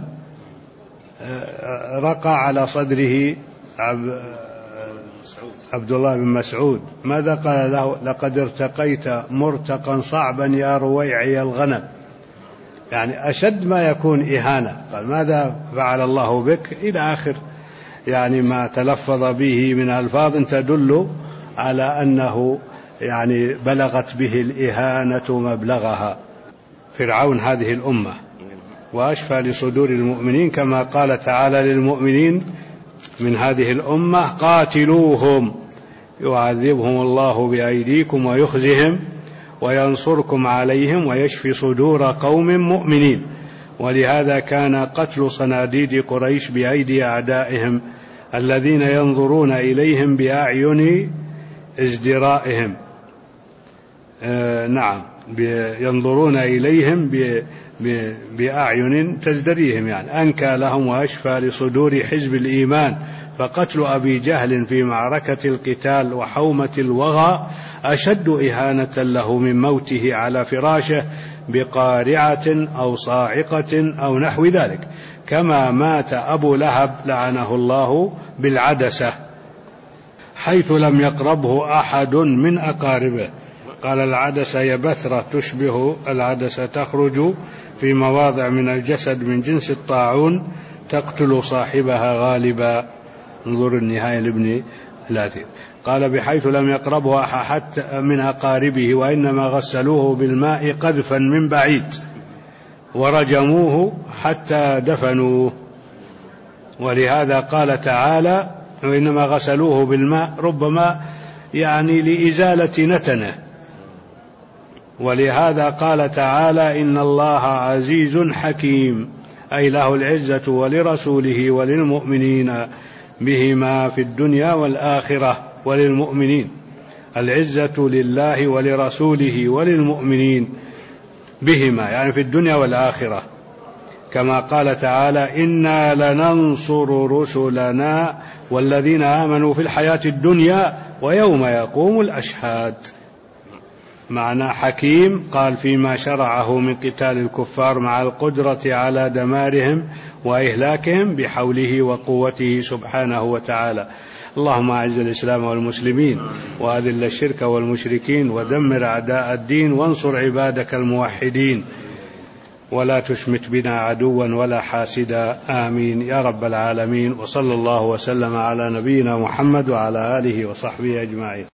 S1: رقى على صدره عبد الله بن مسعود، ماذا قال له؟ لقد ارتقيت مرتقا صعبا يا رويعي الغنم، يعني أشد ما يكون إهانة. قال ماذا فعل الله بك؟ إلى آخر يعني ما تلفظ به من ألفاظ تدل على أنه يعني بلغت به الإهانة مبلغها. فرعون هذه الأمة، وأشفى لصدور المؤمنين، كما قال تعالى للمؤمنين من هذه الأمة: قاتلوهم يعذبهم الله بأيديكم ويخزهم وينصركم عليهم ويشفي صدور قوم مؤمنين. ولهذا كان قتل صناديد قريش بأيدي أعدائهم الذين ينظرون إليهم بأعين ازدرائهم، نعم، ينظرون إليهم بأعين تزدريهم، يعني أنكى لهم وأشفى لصدور حزب الإيمان. فقتل أبي جهل في معركة القتال وحومة الوغى أشد إهانة له من موته على فراشه بقارعة أو صاعقة أو نحو ذلك، كما مات أبو لهب لعنه الله بالعدسة حيث لم يقربه أحد من أقاربه. قال: العدسة هي بثرة تشبه العدسة تخرج في مواضع من الجسد من جنس الطاعون تقتل صاحبها غالبا. انظر النهاية لابن الأثير. قال: بحيث لم يقربه أحد من أقاربه، وإنما غسلوه بالماء قذفا من بعيد ورجموه حتى دفنوه. ولهذا قال تعالى: وإنما غسلوه بالماء، ربما يعني لإزالة نتنه. ولهذا قال تعالى: إن الله عزيز حكيم، أي له العزة ولرسوله وللمؤمنين بهما في الدنيا والآخرة. وللمؤمنين العزة لله ولرسوله وللمؤمنين بهما، يعني في الدنيا والآخرة، كما قال تعالى: إنا لننصر رسلنا والذين آمنوا في الحياة الدنيا ويوم يقوم الأشهاد. معنى حكيم قال فيما شرعه من قتال الكفار مع القدرة على دمارهم وإهلاكهم بحوله وقوته سبحانه وتعالى. اللهم أعز الإسلام والمسلمين، وأذل الشرك والمشركين، ودمر أعداء الدين، وانصر عبادك الموحدين، ولا تشمت بنا عدوا ولا حاسدا، آمين يا رب العالمين. وصلى الله وسلم على نبينا محمد وعلى آله وصحبه أجمعين.